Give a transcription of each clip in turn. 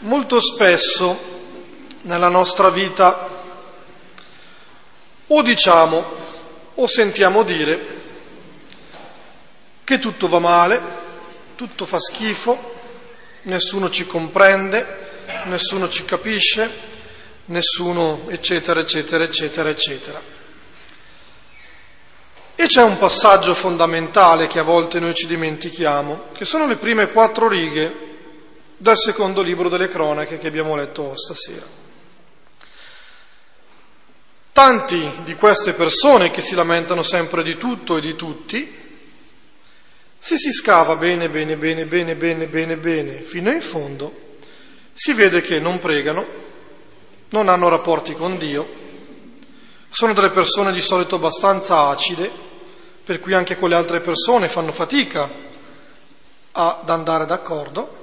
Molto spesso nella nostra vita o diciamo o sentiamo dire che tutto va male, tutto fa schifo, nessuno ci comprende, nessuno ci capisce, nessuno eccetera, eccetera, eccetera, eccetera. E c'è un passaggio fondamentale che a volte noi ci dimentichiamo, che sono le prime 4 righe dal secondo libro delle cronache che abbiamo letto stasera. Tanti di queste persone che si lamentano sempre di tutto e di tutti, se si scava bene, fino in fondo, si vede che non pregano, non hanno rapporti con Dio, sono delle persone di solito abbastanza acide, per cui anche con le altre persone fanno fatica ad andare d'accordo.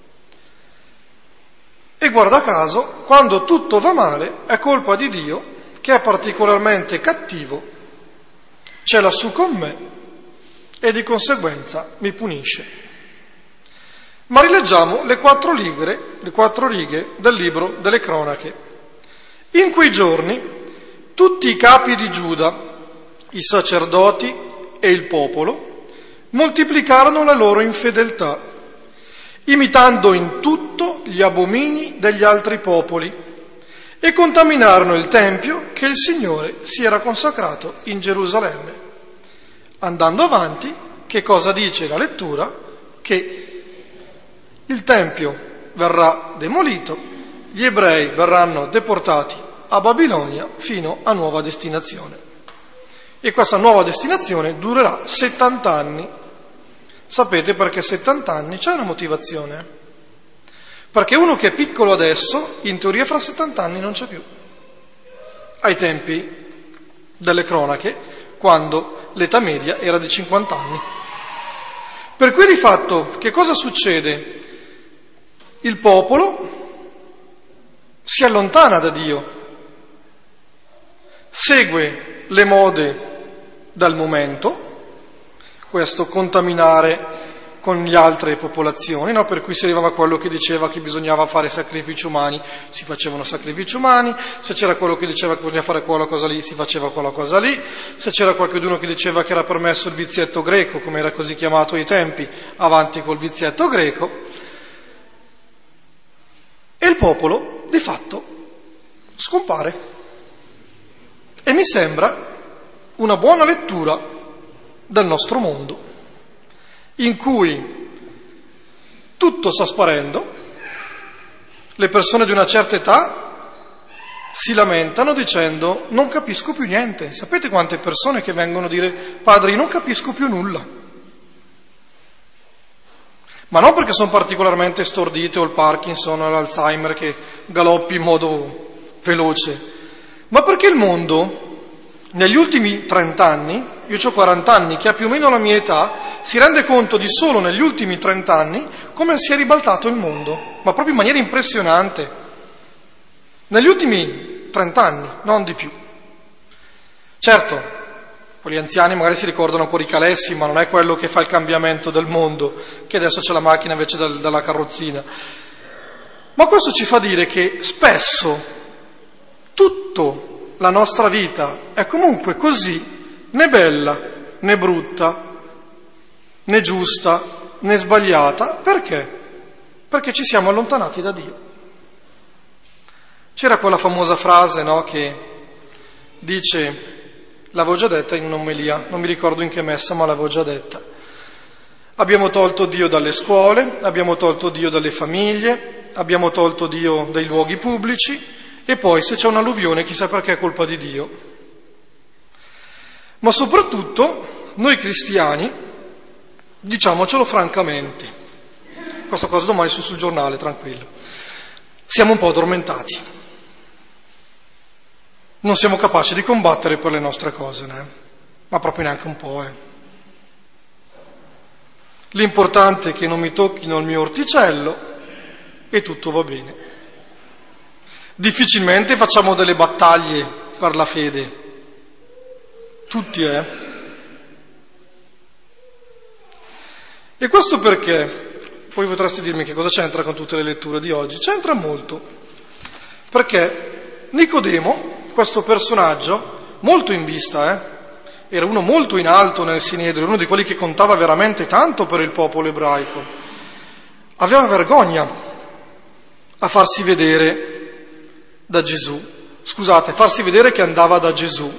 E guarda caso, quando tutto va male, è colpa di Dio, che è particolarmente cattivo, ce l'ha su con me e di conseguenza mi punisce. Ma rileggiamo le 4 righe del libro delle cronache. In quei giorni tutti i capi di Giuda, i sacerdoti e il popolo moltiplicarono la loro infedeltà, imitando in tutto gli abomini degli altri popoli, e contaminarono il Tempio che il Signore si era consacrato in Gerusalemme. Andando avanti, che cosa dice la lettura? Che il Tempio verrà demolito, gli ebrei verranno deportati a Babilonia fino a nuova destinazione. E questa nuova destinazione durerà 70 anni. Sapete perché 70 anni? C'è una motivazione. Perché uno che è piccolo adesso, in teoria fra 70 anni non c'è più. Ai tempi delle cronache, quando l'età media era di 50 anni. Per cui di fatto, che cosa succede? Il popolo si allontana da Dio, segue le mode del momento, questo contaminare con le altre popolazioni, no? Per cui si arrivava a quello che diceva che bisognava fare sacrifici umani, si facevano sacrifici umani, se c'era quello che diceva che bisognava fare quella cosa lì, si faceva quella cosa lì, se c'era qualcuno che diceva che era permesso il vizietto greco, come era così chiamato ai tempi, avanti col vizietto greco, e il popolo di fatto scompare. E mi sembra una buona lettura del nostro mondo, in cui tutto sta sparendo, le persone di una certa età si lamentano dicendo non capisco più niente. Sapete quante persone che vengono a dire padre, non capisco più nulla? Ma non perché sono particolarmente stordite o il Parkinson o l'Alzheimer che galoppi in modo veloce, ma perché il mondo negli ultimi 30 anni, io ho 40 anni, che ha più o meno la mia età, si rende conto di solo negli ultimi 30 anni come si è ribaltato il mondo, ma proprio in maniera impressionante. Negli ultimi 30 anni, non di più. Certo, quelli anziani magari si ricordano ancora i calessi, ma non è quello che fa il cambiamento del mondo, che adesso c'è la macchina invece della carrozzina. Ma questo ci fa dire che spesso tutto la nostra vita è comunque così, né bella, né brutta, né giusta, né sbagliata. Perché? Perché ci siamo allontanati da Dio. C'era quella famosa frase, no, che dice, l'avevo già detta in un'omelia, non mi ricordo in che messa, ma l'avevo già detta. Abbiamo tolto Dio dalle scuole, abbiamo tolto Dio dalle famiglie, abbiamo tolto Dio dai luoghi pubblici, e poi se c'è un'alluvione chissà perché è colpa di Dio. Ma soprattutto noi cristiani, diciamocelo francamente, questa cosa domani sul giornale, tranquillo, siamo un po' addormentati, non siamo capaci di combattere per le nostre cose, né? Ma proprio neanche un po'. L'importante è che non mi tocchino il mio orticello e tutto va bene. Difficilmente facciamo delle battaglie per la fede, tutti, E questo perché Poi potreste dirmi che cosa c'entra con tutte le letture di oggi. C'entra molto, perché Nicodemo, questo personaggio, molto in vista, era uno molto in alto nel Sinedrio, uno di quelli che contava veramente tanto per il popolo ebraico, aveva vergogna a farsi vedere da Gesù, a farsi vedere che andava da Gesù.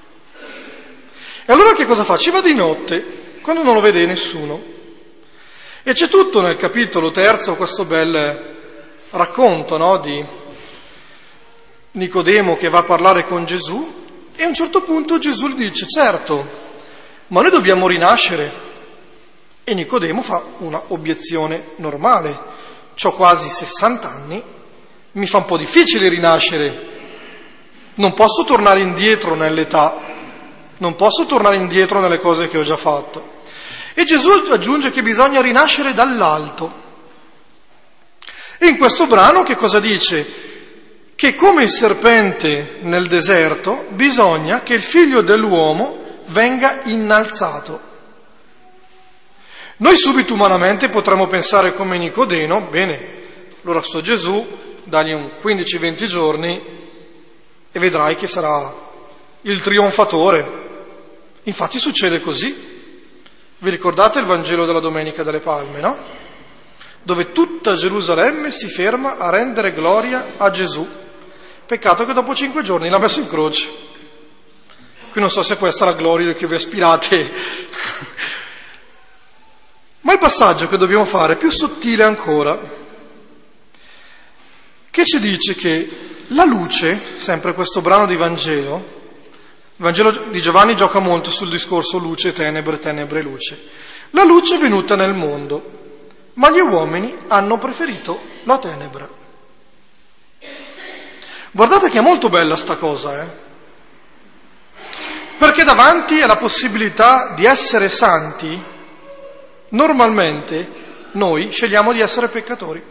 E allora che cosa fa? Ci va di notte, quando non lo vede nessuno. E c'è tutto nel capitolo 3 questo bel racconto, no, di Nicodemo che va a parlare con Gesù, e a un certo punto Gesù gli dice: certo, ma noi dobbiamo rinascere. E Nicodemo fa una obiezione normale: c'ho quasi 60 anni, mi fa un po' difficile rinascere, non posso tornare indietro nell'età, non posso tornare indietro nelle cose che ho già fatto. E Gesù aggiunge che bisogna rinascere dall'alto. E in questo brano che cosa dice? Che come il serpente nel deserto bisogna che il figlio dell'uomo venga innalzato. Noi subito umanamente potremmo pensare come Nicodemo: bene, allora sto Gesù, dagli un 15-20 giorni e vedrai che sarà il trionfatore. Infatti succede così. Vi ricordate il Vangelo della Domenica delle Palme, no? Dove tutta Gerusalemme si ferma a rendere gloria a Gesù. Peccato che dopo 5 giorni l'ha messo in croce. Qui non so se questa è la gloria che vi aspirate. Ma il passaggio che dobbiamo fare è più sottile ancora, che ci dice che la luce, sempre questo brano di Vangelo, il Vangelo di Giovanni gioca molto sul discorso luce, tenebre, luce. La luce è venuta nel mondo, ma gli uomini hanno preferito la tenebra. Guardate che è molto bella sta cosa, perché davanti alla possibilità di essere santi, normalmente noi scegliamo di essere peccatori.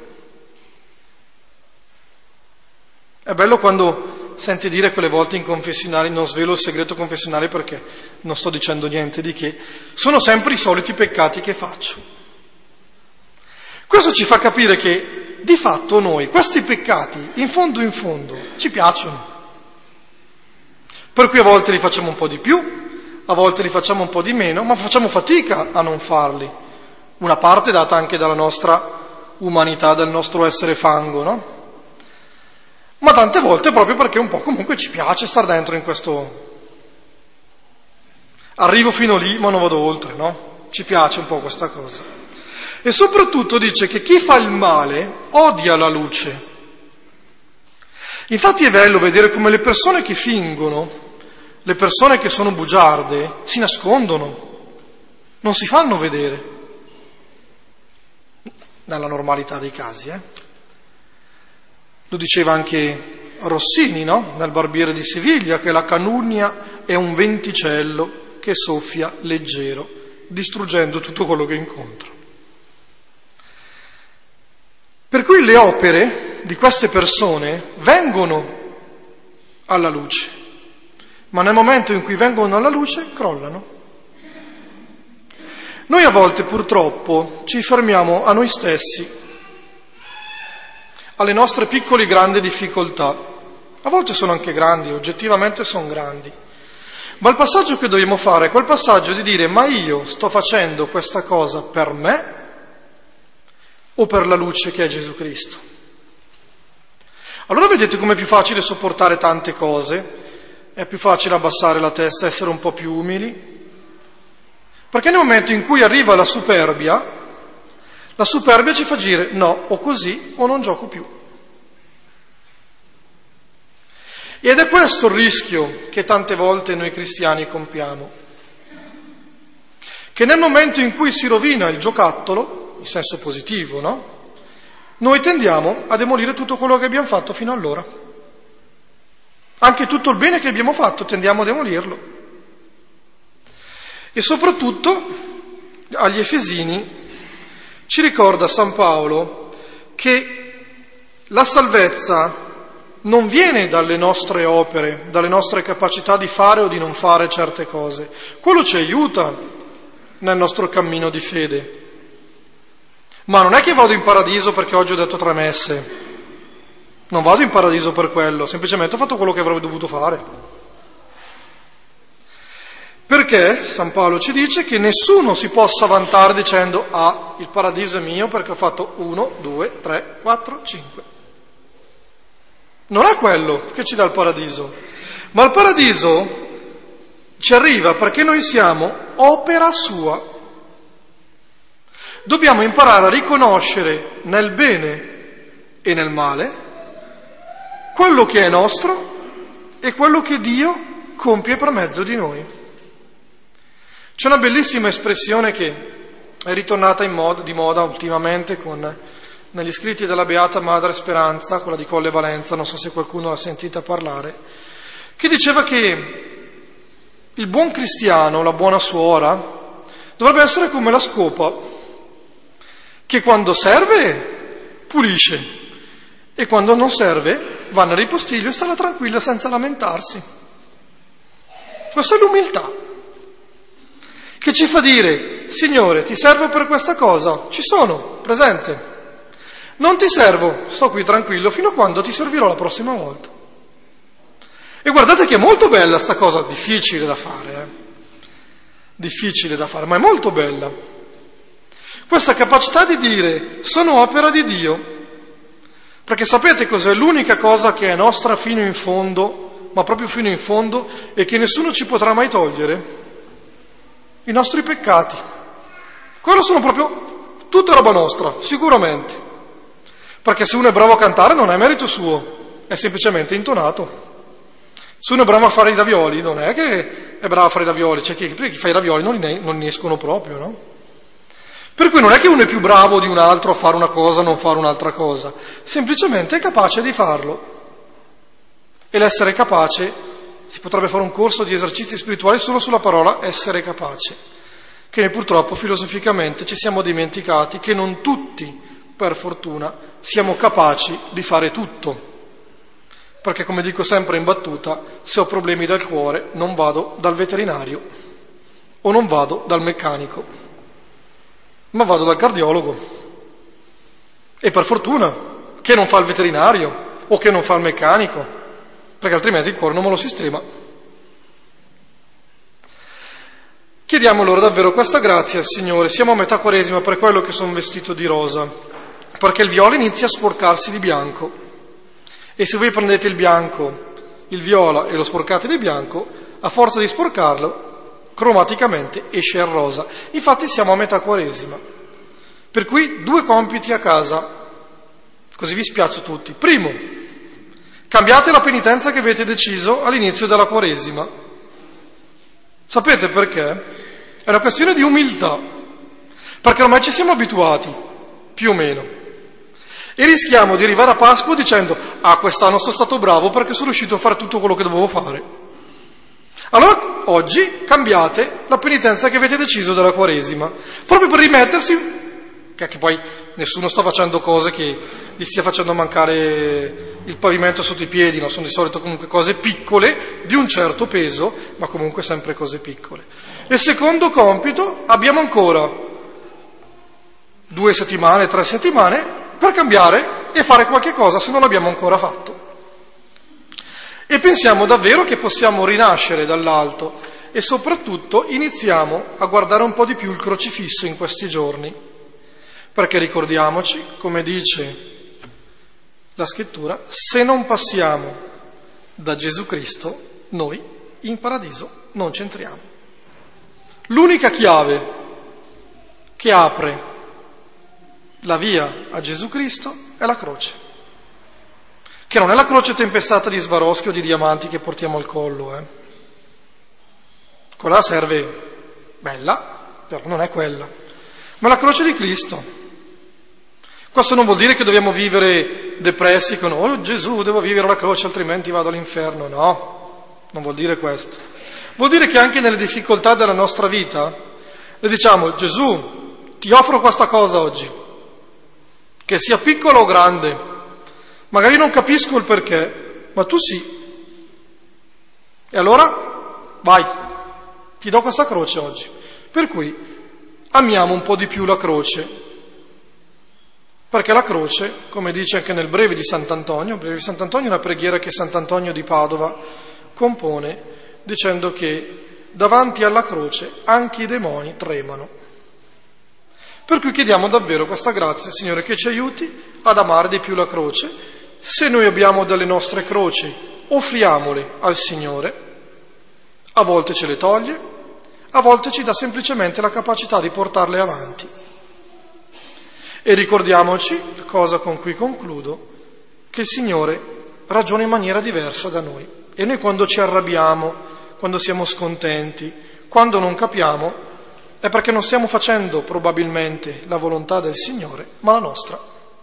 È bello quando senti dire quelle volte in confessionali: non svelo il segreto confessionale perché non sto dicendo niente di che, sono sempre i soliti peccati che faccio. Questo ci fa capire che di fatto noi questi peccati in fondo ci piacciono, per cui a volte li facciamo un po' di più, a volte li facciamo un po' di meno, ma facciamo fatica a non farli, una parte data anche dalla nostra umanità, dal nostro essere fango, no? Ma tante volte proprio perché un po' comunque ci piace star dentro in questo, arrivo fino lì ma non vado oltre, no? Ci piace un po' questa cosa. E soprattutto dice che chi fa il male odia la luce. Infatti è bello vedere come le persone che fingono, le persone che sono bugiarde, si nascondono, non si fanno vedere, nella normalità dei casi. Lo diceva anche Rossini, no? Nel Barbiere di Siviglia, che la calunnia è un venticello che soffia leggero, distruggendo tutto quello che incontra. Per cui le opere di queste persone vengono alla luce, ma nel momento in cui vengono alla luce crollano. Noi a volte purtroppo ci fermiamo a noi stessi, alle nostre piccole grandi difficoltà. A volte sono anche grandi, oggettivamente sono grandi. Ma il passaggio che dobbiamo fare è quel passaggio di dire: ma io sto facendo questa cosa per me o per la luce che è Gesù Cristo? Allora vedete com'è più facile sopportare tante cose, è più facile abbassare la testa, essere un po' più umili. Perché nel momento in cui arriva la superbia ci fa dire: no, o così o non gioco più. Ed è questo il rischio che tante volte noi cristiani compiamo, che nel momento in cui si rovina il giocattolo, in senso positivo, no? Noi tendiamo a demolire tutto quello che abbiamo fatto fino allora. Anche tutto il bene che abbiamo fatto tendiamo a demolirlo. E soprattutto agli Efesini ci ricorda San Paolo che la salvezza non viene dalle nostre opere, dalle nostre capacità di fare o di non fare certe cose. Quello ci aiuta nel nostro cammino di fede. Ma non è che vado in paradiso perché oggi ho detto 3 messe. Non vado in paradiso per quello, semplicemente ho fatto quello che avrei dovuto fare. Perché San Paolo ci dice che nessuno si possa vantare dicendo il paradiso è mio perché ho fatto 1, 2, 3, 4, 5. Non è quello che ci dà il paradiso, ma il paradiso ci arriva perché noi siamo opera sua. Dobbiamo imparare a riconoscere nel bene e nel male quello che è nostro e quello che Dio compie per mezzo di noi. C'è una bellissima espressione che è ritornata di moda ultimamente negli scritti della Beata Madre Speranza, quella di Colle Valenza, non so se qualcuno l'ha sentita parlare, che diceva che il buon cristiano, la buona suora, dovrebbe essere come la scopa, che quando serve pulisce e quando non serve va nel ripostiglio e sta tranquilla senza lamentarsi. Questa è l'umiltà che ci fa dire: Signore, ti servo per questa cosa? Ci sono, presente. Non ti servo, sto qui tranquillo fino a quando ti servirò la prossima volta. E guardate che è molto bella sta cosa, difficile da fare, ma è molto bella. Questa capacità di dire sono opera di Dio, perché sapete cos'è l'unica cosa che è nostra fino in fondo, ma proprio fino in fondo, e che nessuno ci potrà mai togliere? I nostri peccati. Quello sono proprio tutta roba nostra, sicuramente. Perché se uno è bravo a cantare non è merito suo, è semplicemente intonato. Se uno è bravo a fare i ravioli, non è che è bravo a fare i ravioli, cioè chi fa i ravioli non ne escono proprio, no? Per cui non è che uno è più bravo di un altro a fare una cosa o non fare un'altra cosa, semplicemente è capace di farlo. E l'essere capace, si potrebbe fare un corso di esercizi spirituali solo sulla parola essere capace, che noi purtroppo filosoficamente ci siamo dimenticati che non tutti, per fortuna, siamo capaci di fare tutto. Perché, come dico sempre in battuta, se ho problemi del cuore non vado dal veterinario o non vado dal meccanico, ma vado dal cardiologo. E per fortuna che non fa il veterinario o che non fa il meccanico, perché altrimenti il cuore non me lo sistema. Chiediamo allora davvero questa grazia al Signore. Siamo a metà Quaresima, per quello che sono vestito di rosa, perché il viola inizia a sporcarsi di bianco. E se voi prendete il bianco, il viola e lo sporcate di bianco, a forza di sporcarlo, cromaticamente esce il rosa. Infatti siamo a metà Quaresima. Per cui 2 compiti a casa, così vi spiaccio tutti. Primo, cambiate la penitenza che avete deciso all'inizio della Quaresima. Sapete perché? È una questione di umiltà, perché ormai ci siamo abituati, più o meno. E rischiamo di arrivare a Pasqua dicendo: quest'anno sono stato bravo perché sono riuscito a fare tutto quello che dovevo fare. Allora oggi cambiate la penitenza che avete deciso della Quaresima, proprio per rimettersi, che poi nessuno sta facendo cose che gli stia facendo mancare il pavimento sotto i piedi, no? Sono di solito comunque cose piccole, di un certo peso, ma comunque sempre cose piccole. E secondo compito, abbiamo ancora 2 settimane, 3 settimane, per cambiare e fare qualche cosa se non l'abbiamo ancora fatto. E pensiamo davvero che possiamo rinascere dall'alto e soprattutto iniziamo a guardare un po' di più il crocifisso in questi giorni, perché ricordiamoci, come dice la Scrittura, se non passiamo da Gesù Cristo, noi in paradiso non ci entriamo. L'unica chiave che apre la via a Gesù Cristo è la croce, che non è la croce tempestata di Swarovski o di diamanti che portiamo al collo. Quella serve, bella, però non è quella, ma la croce di Cristo. Questo non vuol dire che dobbiamo vivere depressi con «Oh Gesù, devo vivere la croce altrimenti vado all'inferno». No, non vuol dire questo. Vuol dire che anche nelle difficoltà della nostra vita le diciamo: Gesù, ti offro questa cosa oggi, che sia piccola o grande, magari non capisco il perché, ma tu sì. E allora, vai, ti do questa croce oggi. Per cui amiamo un po' di più la croce Perché la croce, come dice anche nel Breve di Sant'Antonio, il Breve di Sant'Antonio è una preghiera che Sant'Antonio di Padova compone dicendo che davanti alla croce anche i demoni tremano. Per cui chiediamo davvero questa grazia, Signore, che ci aiuti ad amare di più la croce. Se noi abbiamo delle nostre croci, offriamole al Signore, a volte ce le toglie, a volte ci dà semplicemente la capacità di portarle avanti. E ricordiamoci, cosa con cui concludo, che il Signore ragiona in maniera diversa da noi. E noi quando ci arrabbiamo, quando siamo scontenti, quando non capiamo, è perché non stiamo facendo probabilmente la volontà del Signore, ma la nostra.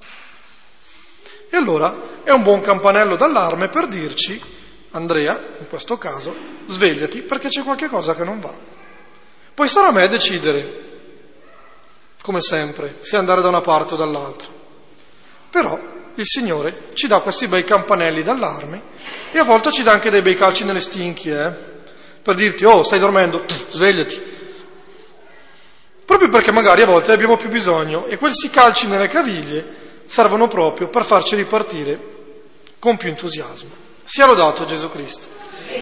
E allora è un buon campanello d'allarme per dirci, Andrea, in questo caso, svegliati perché c'è qualche cosa che non va. Poi sarà a me decidere, come sempre, se andare da una parte o dall'altra. Però il Signore ci dà questi bei campanelli d'allarme e a volte ci dà anche dei bei calci nelle stinchie, per dirti, oh, stai dormendo, svegliati. Proprio perché magari a volte abbiamo più bisogno e questi calci nelle caviglie servono proprio per farci ripartire con più entusiasmo. Sia lodato Gesù Cristo.